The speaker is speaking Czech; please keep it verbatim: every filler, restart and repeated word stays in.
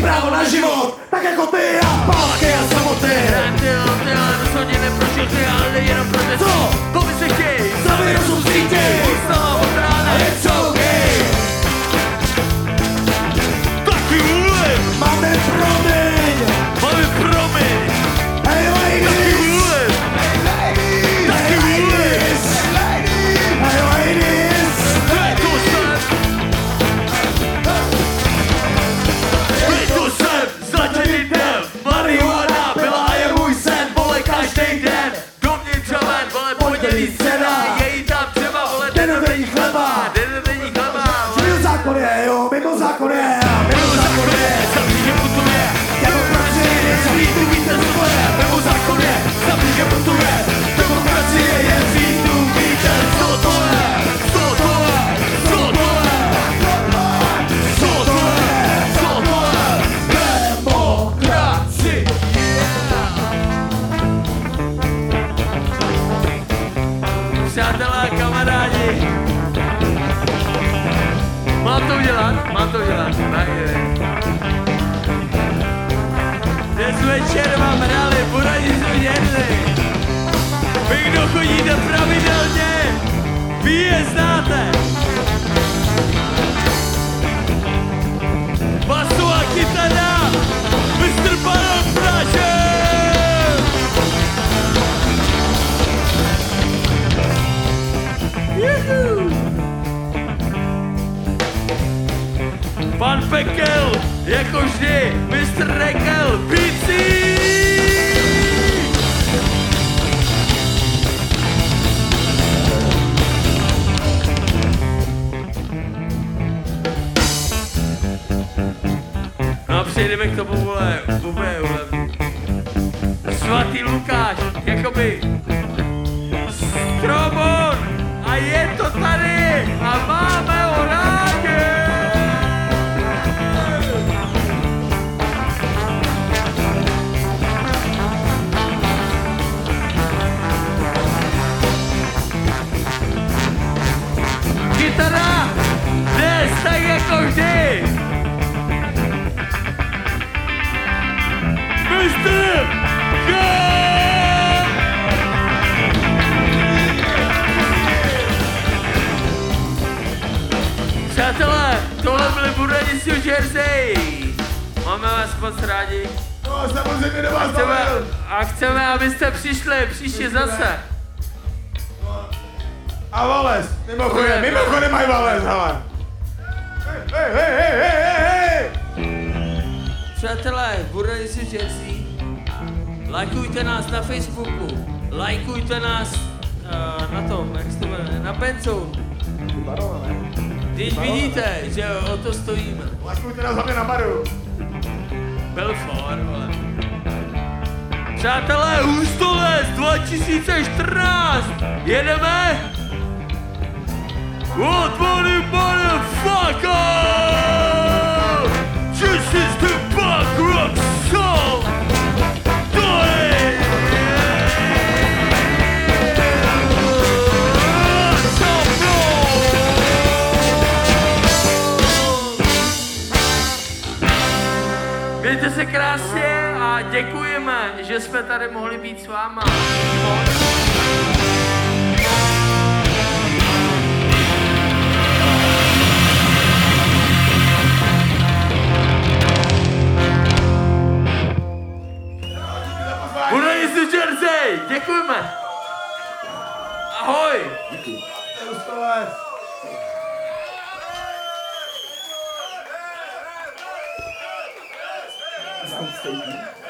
právo na život, tak jako ty a pálky a samoty. Ty jo, ty jo, rozhodně neprošel ty, ale jenom pro tebe. Co? Komi se chtěj, Zavej rozum z rýty, Ústava od rána, it's okay. taky vůli, Máme promiň, máme promiň, hey taky ladies, vůli, taky vůli, hey ladies. veď to sem, veď to sem, zlatěný den, marihuana byla a je můj sen, vole každý den, dovnitř a ven, vole pondělí scéna, je jí tam třeba, vole Dennodenní chleba. dennodenní chleba, vole. Mimo zákon je, jo, mimo zákon je, mimo zákon je. Zabij, že putuje, Demokracie je vzít tu víte svoje, mimo zákon je, zabij, že putuje, demokracie je vzít tu víte, co to je, co to je, co to je, co to je, co to je, demokracie. Přátelé, kamarádi, mám to udělat, mám to udělat, tak je. Dnes večer vám hráli Buranizu Jerzy. Vy, kdo chodíte pravidelně, vy je znáte. Basu a kytara, mistr Baron Praže. Juhu. Pan Pekel, jako vždy, mistr Rekel, Picí! No a přejdeme k tomu, vole, úplně, vole. Svatý Lukáš, jakoby Stromon, a je to tady, a máme ho rádi! Kytara, dnes tak jako vždy. mistr K. Přátelé, tohle byly Buranizu Jersey. Máme vás moc rádi. No, samozřejmě do vás Chceme, bavil. a chceme, abyste přišli příště zase. A Vales, mimochodem, mimochodem mají Vales, hele. Hej, hej, hej, hej, hej, hej. Přátelé, Buranizu Jersey, lajkujte nás na Facebooku, lajkujte nás uh, na tom, jak se to jmenuje, na Pencu. Když vidíte, že o to stojíme. Lajkujte nás hlavně na baru. Belfort, vole. Přátelé, Hustolec dva tisíce čtrnáct, jedeme? What money, motherfucker! This is the punk rock song! To je... Mějte se krásně a děkujeme, že jsme tady mohli být s váma. Buranizu Jersey, děkujeme. Ahoj. Díky. Hustolec. Sound staging.